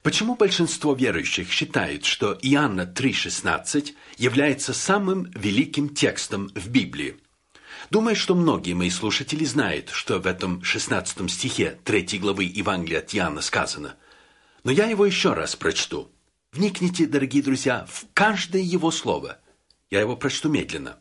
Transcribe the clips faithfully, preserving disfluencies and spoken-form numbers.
Почему большинство верующих считает, что Иоанна три шестнадцать является самым великим текстом в Библии? Думаю, что многие мои слушатели знают, что в этом шестнадцатом стихе третьей главы Евангелия от Иоанна сказано. Но я его еще раз прочту. Вникните, дорогие друзья, в каждое его слово. Я его прочту медленно.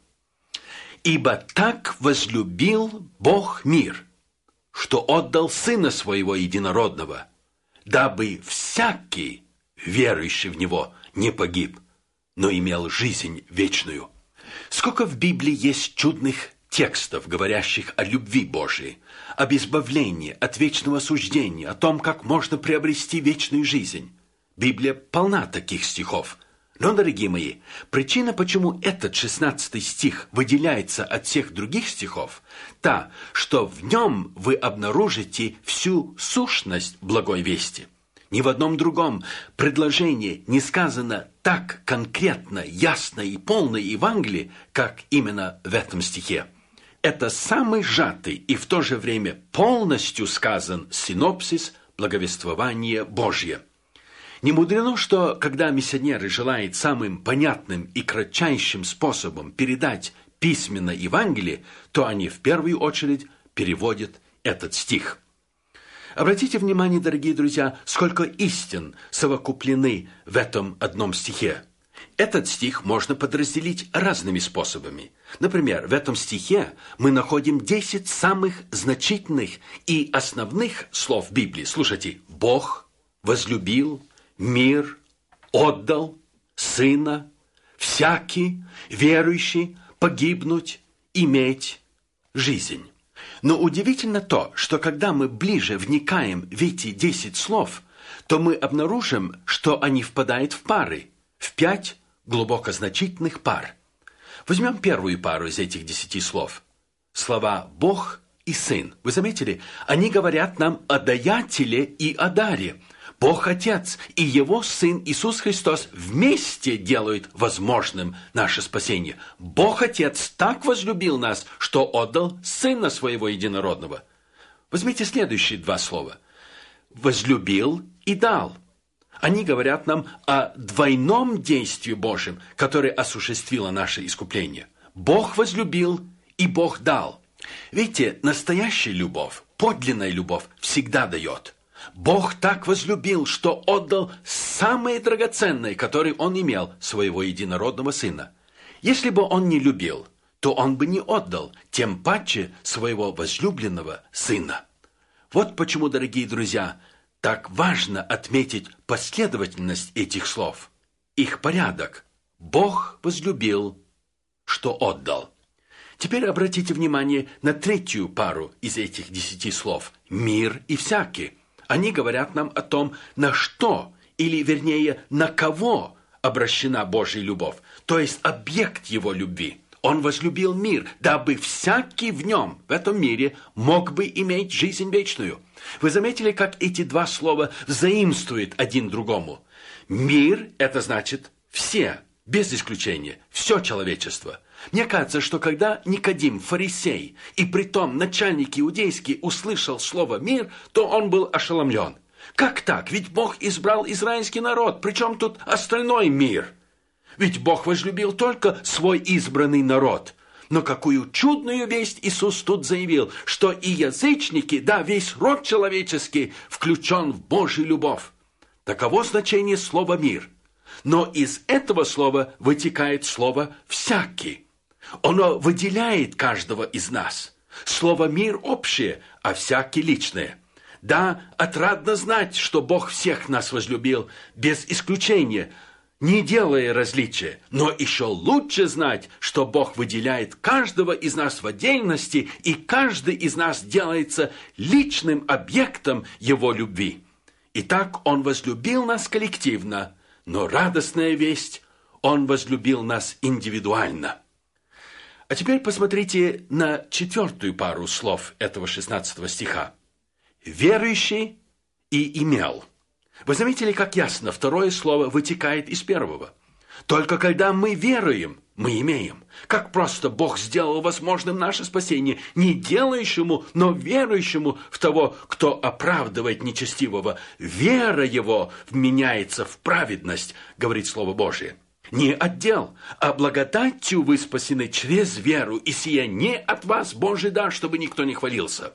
«Ибо так возлюбил Бог мир, что отдал Сына Своего Единородного, дабы всякий, верующий в Него, не погиб, но имел жизнь вечную». Сколько в Библии есть чудных текстов, говорящих о любви Божией, об избавлении от вечного осуждения, о том, как можно приобрести вечную жизнь. Библия полна таких стихов. Но, дорогие мои, причина, почему этот шестнадцатый стих выделяется от всех других стихов, та, что в нем вы обнаружите всю сущность благой вести. Ни в одном другом предложении не сказано так конкретно, ясно и полно Евангелие, как именно в этом стихе. Это самый сжатый и в то же время полностью сказан синопсис благовествования Божье. Не мудрено, что когда миссионеры желают самым понятным и кратчайшим способом передать письменно Евангелие, то они в первую очередь переводят этот стих. Обратите внимание, дорогие друзья, сколько истин совокуплены в этом одном стихе. Этот стих можно подразделить разными способами. Например, в этом стихе мы находим десять самых значительных и основных слов Библии. Слушайте, Бог возлюбил, мир, отдал, Сына, всякий, верующий, погибнуть, иметь жизнь. Но удивительно то, что когда мы ближе вникаем в эти десять слов, то мы обнаружим, что они впадают в пары, в пять глубоко значительных пар. Возьмем первую пару из этих десяти слов. Слова «Бог» и «Сын». Вы заметили? Они говорят нам о даятеле и о даре. Бог Отец и Его Сын Иисус Христос вместе делают возможным наше спасение. Бог Отец так возлюбил нас, что отдал Сына Своего Единородного. Возьмите следующие два слова. «Возлюбил» и «дал». Они говорят нам о двойном действии Божьем, которое осуществило наше искупление. Бог возлюбил и Бог дал. Видите, настоящая любовь, подлинная любовь всегда дает. Бог так возлюбил, что отдал самое драгоценное, которое Он имел, своего единородного Сына. Если бы Он не любил, то Он бы не отдал, тем паче своего возлюбленного Сына. Вот почему, дорогие друзья, так важно отметить последовательность этих слов, их порядок. Бог возлюбил, что отдал. Теперь обратите внимание на третью пару из этих десяти слов – «мир» и «всякий». Они говорят нам о том, на что, или вернее, на кого обращена Божья любовь, то есть объект Его любви. Он возлюбил мир, дабы всякий в нем, в этом мире, мог бы иметь жизнь вечную. Вы заметили, как эти два слова взаимствуют один другому? Мир – это значит все, без исключения, все человечество. Мне кажется, что когда Никодим, фарисей, и притом начальник иудейский, услышал слово «мир», то он был ошеломлен. Как так? Ведь Бог избрал израильский народ, причем тут остальной мир? Ведь Бог возлюбил только свой избранный народ. Но какую чудную весть Иисус тут заявил, что и язычники, да, весь род человеческий включен в Божью любовь. Таково значение слова «мир». Но из этого слова вытекает слово «всякий». Оно выделяет каждого из нас. Слово «мир» общее, а «всякий» личное. Да, отрадно знать, что Бог всех нас возлюбил, без исключения, не делая различия, но еще лучше знать, что Бог выделяет каждого из нас в отдельности, и каждый из нас делается личным объектом Его любви. Итак, Он возлюбил нас коллективно, но радостная весть – Он возлюбил нас индивидуально. А теперь посмотрите на четвертую пару слов этого шестнадцатого стиха. «Верующий и имел». Вы заметили, как ясно второе слово вытекает из первого. Только когда мы веруем, мы имеем. Как просто Бог сделал возможным наше спасение не делающему, но верующему в того, кто оправдывает нечестивого. Вера его вменяется в праведность, говорит Слово Божие. Не от дел, а благодатью вы спасены через веру, и сия не от вас Божий дар, чтобы никто не хвалился.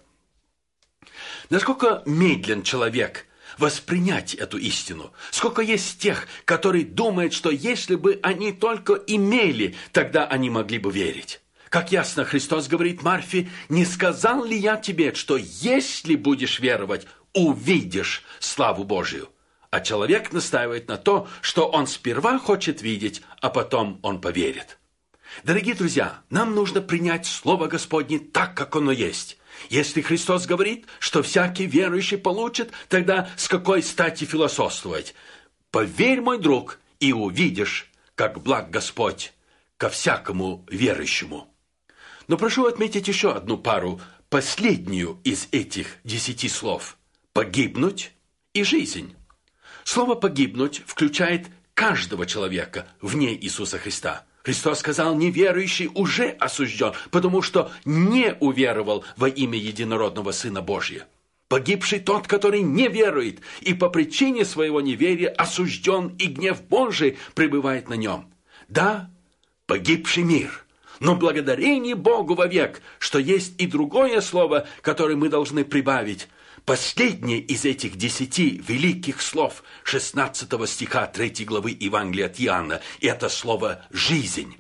Насколько медлен человек воспринять эту истину? Сколько есть тех, которые думают, что если бы они только имели, тогда они могли бы верить. Как ясно Христос говорит Марфе: «Не сказал ли я тебе, что если будешь веровать, увидишь славу Божию?» А человек настаивает на то, что он сперва хочет видеть, а потом он поверит. Дорогие друзья, нам нужно принять Слово Господне так, как оно есть. Если Христос говорит, что всякий верующий получит, тогда с какой стати философствовать? Поверь, мой друг, и увидишь, как благ Господь ко всякому верующему. Но прошу отметить еще одну пару, последнюю из этих десяти слов. Погибнуть и жизнь. Слово «погибнуть» включает каждого человека вне Иисуса Христа. Христос сказал: неверующий уже осужден, потому что не уверовал во имя единородного Сына Божия. Погибший тот, который не верует, и по причине своего неверия осужден, и гнев Божий пребывает на нем. Да, погибший мир, но благодарение Богу вовек, что есть и другое слово, которое мы должны прибавить. Последнее из этих десяти великих слов шестнадцатого стиха третьей главы Евангелия от Иоанна – это слово «жизнь».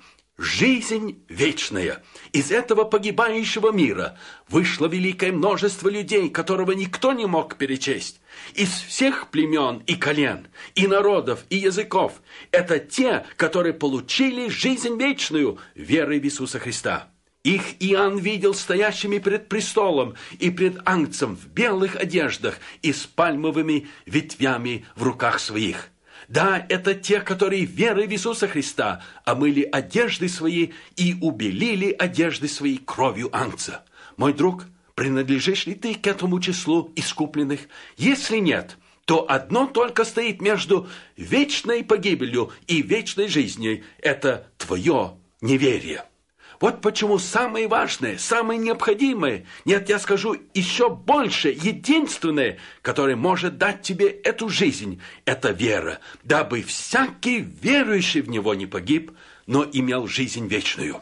Жизнь вечная. Из этого погибающего мира вышло великое множество людей, которого никто не мог перечесть. Из всех племен и колен, и народов, и языков. Это те, которые получили жизнь вечную верой в Иисуса Христа. Их Иоанн видел стоящими пред престолом и пред Агнцем в белых одеждах и с пальмовыми ветвями в руках своих. Да, это те, которые верой в Иисуса Христа омыли одежды свои и убелили одежды свои кровью Агнца. Мой друг, принадлежишь ли ты к этому числу искупленных? Если нет, то одно только стоит между вечной погибелью и вечной жизнью – это твое неверие. Вот почему самое важное, самое необходимое, нет, я скажу еще больше, единственное, которое может дать тебе эту жизнь, это вера, дабы всякий верующий в Него не погиб, но имел жизнь вечную.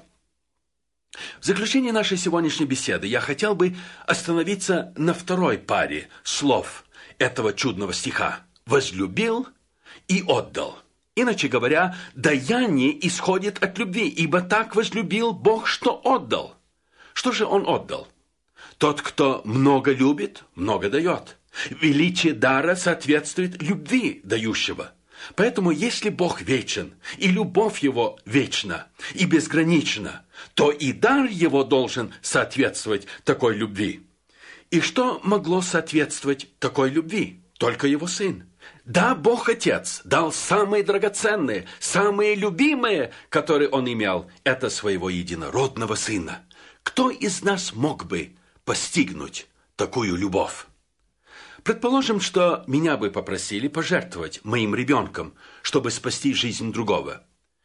В заключение нашей сегодняшней беседы я хотел бы остановиться на второй паре слов этого чудного стиха: «возлюбил и отдал». Иначе говоря, даяние исходит от любви, ибо так возлюбил Бог, что отдал. Что же Он отдал? Тот, кто много любит, много дает. Величие дара соответствует любви дающего. Поэтому, если Бог вечен, и любовь Его вечна и безгранична, то и дар Его должен соответствовать такой любви. И что могло соответствовать такой любви? Только Его Сын. Да, Бог Отец дал самые драгоценные, самые любимые, которые Он имел, это своего единородного Сына. Кто из нас мог бы постигнуть такую любовь? Предположим, что меня бы попросили пожертвовать моим ребенком, чтобы спасти жизнь другого.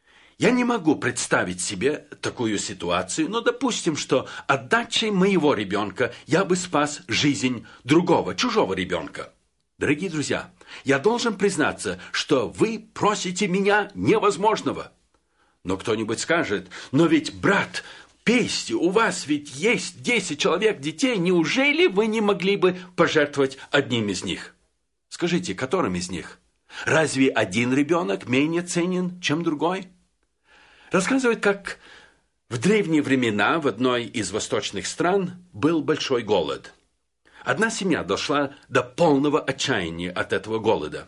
Я не могу представить себе такую ситуацию, но допустим, что отдачей моего ребенка я бы спас жизнь другого, чужого ребенка. Дорогие друзья, я должен признаться, что вы просите меня невозможного. Но кто-нибудь скажет: но ведь, брат, пейте, у вас ведь есть десять человек детей, неужели вы не могли бы пожертвовать одним из них? Скажите, которым из них? Разве один ребенок менее ценен, чем другой? Рассказывают, как в древние времена в одной из восточных стран был большой голод. Одна семья дошла до полного отчаяния от этого голода.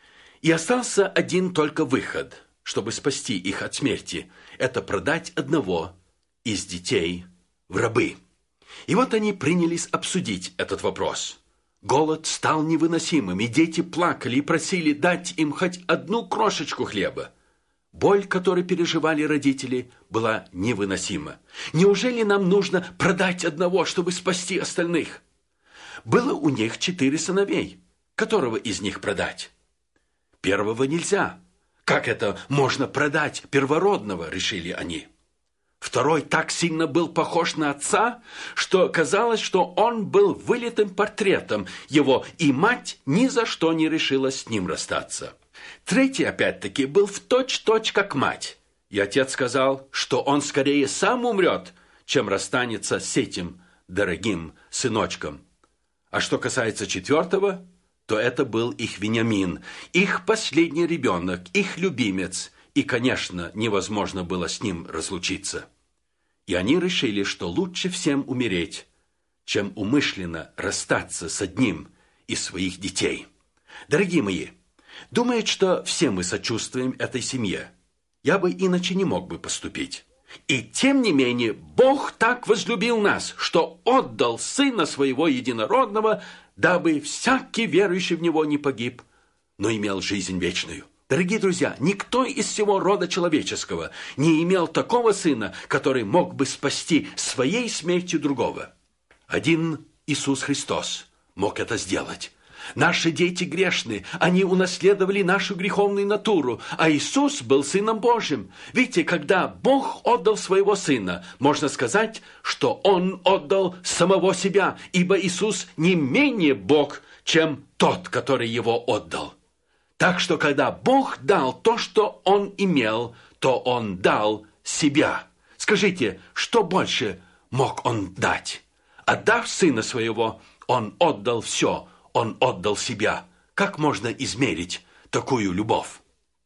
И остался один только выход, чтобы спасти их от смерти. Это продать одного из детей в рабы. И вот они принялись обсудить этот вопрос. Голод стал невыносимым, и дети плакали и просили дать им хоть одну крошечку хлеба. Боль, которую переживали родители, была невыносима. Неужели нам нужно продать одного, чтобы спасти остальных? Было у них четыре сыновей. Которого из них продать? Первого нельзя. Как это можно продать первородного, решили они. Второй так сильно был похож на отца, что казалось, что он был вылитым портретом его, и мать ни за что не решилась с ним расстаться. Третий, опять-таки, был в точь-точь как мать, и отец сказал, что он скорее сам умрет, чем расстанется с этим дорогим сыночком. А что касается четвертого, то это был их Вениамин, их последний ребенок, их любимец, и, конечно, невозможно было с ним разлучиться. И они решили, что лучше всем умереть, чем умышленно расстаться с одним из своих детей. Дорогие мои, думают, что все мы сочувствуем этой семье. Я бы иначе не мог бы поступить. И тем не менее, Бог так возлюбил нас, что отдал Сына Своего Единородного, дабы всякий верующий в Него не погиб, но имел жизнь вечную. Дорогие друзья, никто из всего рода человеческого не имел такого сына, который мог бы спасти своей смертью другого. Один Иисус Христос мог это сделать. Наши дети грешны, они унаследовали нашу греховную натуру, а Иисус был Сыном Божьим. Видите, когда Бог отдал Своего Сына, можно сказать, что Он отдал самого себя, ибо Иисус не менее Бог, чем тот, который Его отдал. Так что, когда Бог дал то, что Он имел, то Он дал себя. Скажите, что больше мог Он дать? Отдав Сына Своего, Он отдал все, Он отдал себя. Как можно измерить такую любовь?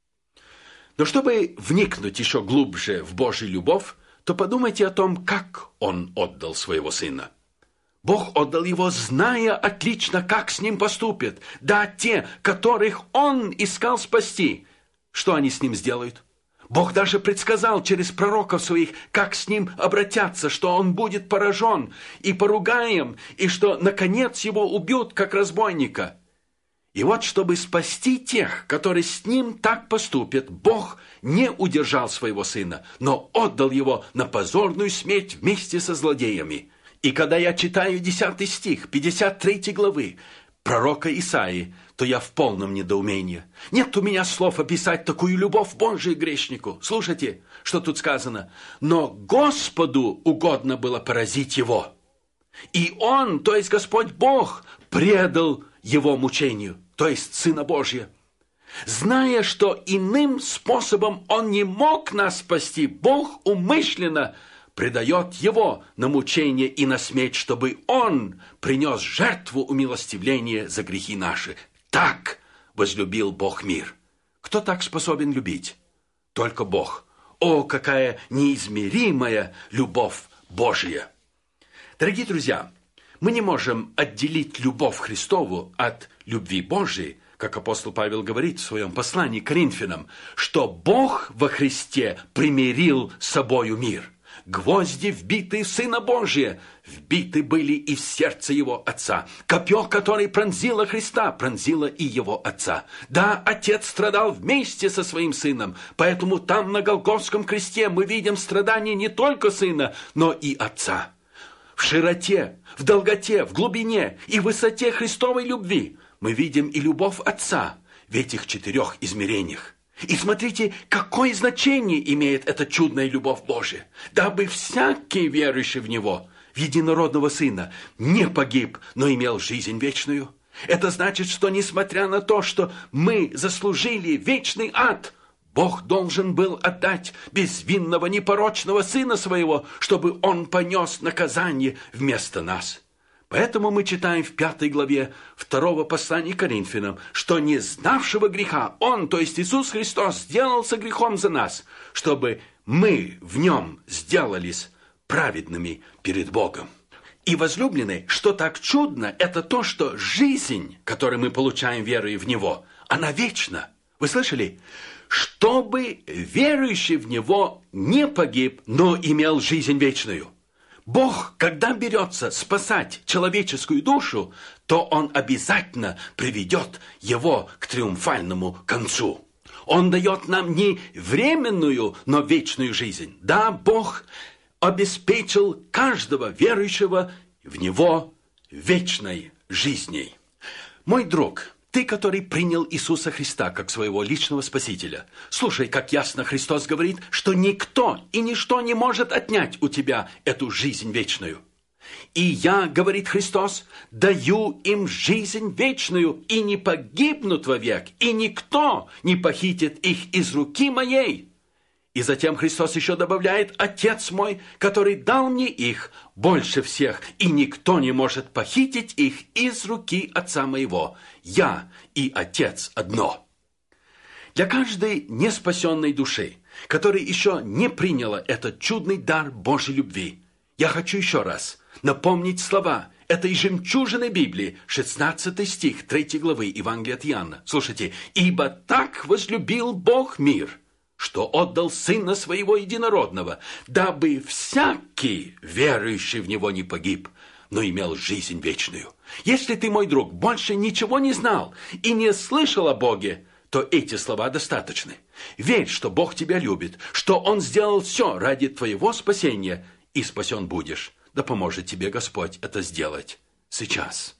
Но чтобы вникнуть еще глубже в Божью любовь, то подумайте о том, как Он отдал Своего Сына. Бог отдал Его, зная отлично, как с Ним поступит. Да, те, которых Он искал спасти, что они с Ним сделают? Бог даже предсказал через пророков своих, как с Ним обратятся, что Он будет поражен и поругаем, и что, наконец, Его убьют, как разбойника. И вот, чтобы спасти тех, которые с Ним так поступят, Бог не удержал Своего Сына, но отдал Его на позорную смерть вместе со злодеями. И когда я читаю десятый стих пятьдесят третьей главы пророка Исаии, то я в полном недоумении. Нет у меня слов описать такую любовь Божию грешнику. Слушайте, что тут сказано. Но Господу угодно было поразить его. И Он, то есть Господь Бог, предал его мучению, то есть Сына Божия. Зная, что иным способом Он не мог нас спасти, Бог умышленно предает Его на мучение и на смерть, чтобы Он принес жертву умилостивления за грехи наши. Так возлюбил Бог мир. Кто так способен любить? Только Бог. О, какая неизмеримая любовь Божья! Дорогие друзья, мы не можем отделить любовь Христову от любви Божией, как апостол Павел говорит в своем послании к Коринфянам, что Бог во Христе примирил с собою мир. Гвозди, вбитые в Сына Божия, вбиты были и в сердце Его Отца. Копье, которое пронзило Христа, пронзило и Его Отца. Да, Отец страдал вместе со Своим Сыном, поэтому там на Голгофском кресте мы видим страдания не только Сына, но и Отца. В широте, в долготе, в глубине и высоте Христовой любви мы видим и любовь Отца в этих четырех измерениях. И смотрите, какое значение имеет эта чудная любовь Божия, дабы всякий верующий в Него, в Единородного Сына, не погиб, но имел жизнь вечную. Это значит, что несмотря на то, что мы заслужили вечный ад, Бог должен был отдать безвинного, непорочного Сына Своего, чтобы Он понес наказание вместо нас. Поэтому мы читаем в пятой главе второго послания к Коринфянам, что не знавшего греха Он, то есть Иисус Христос, сделался грехом за нас, чтобы мы в Нем сделались праведными перед Богом. И, возлюбленные, что так чудно, это то, что жизнь, которую мы получаем верой в Него, она вечна. Вы слышали? Чтобы верующий в Него не погиб, но имел жизнь вечную. Бог, когда берется спасать человеческую душу, то Он обязательно приведет его к триумфальному концу. Он дает нам не временную, но вечную жизнь. Да, Бог обеспечил каждого верующего в Него вечной жизнью. Мой друг, Ты, который принял Иисуса Христа как своего личного Спасителя, слушай, как ясно Христос говорит, что никто и ничто не может отнять у тебя эту жизнь вечную. «И я, — говорит Христос, — даю им жизнь вечную, и не погибнут вовек, и никто не похитит их из руки моей». И затем Христос еще добавляет: «Отец мой, который дал мне их, больше всех, и никто не может похитить их из руки Отца моего. Я и Отец одно». Для каждой неспасенной души, которая еще не приняла этот чудный дар Божьей любви, я хочу еще раз напомнить слова этой жемчужины Библии, шестнадцатый стих третьей главы Евангелия от Иоанна. Слушайте: «Ибо так возлюбил Бог мир, что отдал Сына Своего Единородного, дабы всякий, верующий в Него, не погиб, но имел жизнь вечную». Если ты, мой друг, больше ничего не знал и не слышал о Боге, то эти слова достаточны. Верь, что Бог тебя любит, что Он сделал все ради твоего спасения, и спасен будешь. Да поможет тебе Господь это сделать сейчас.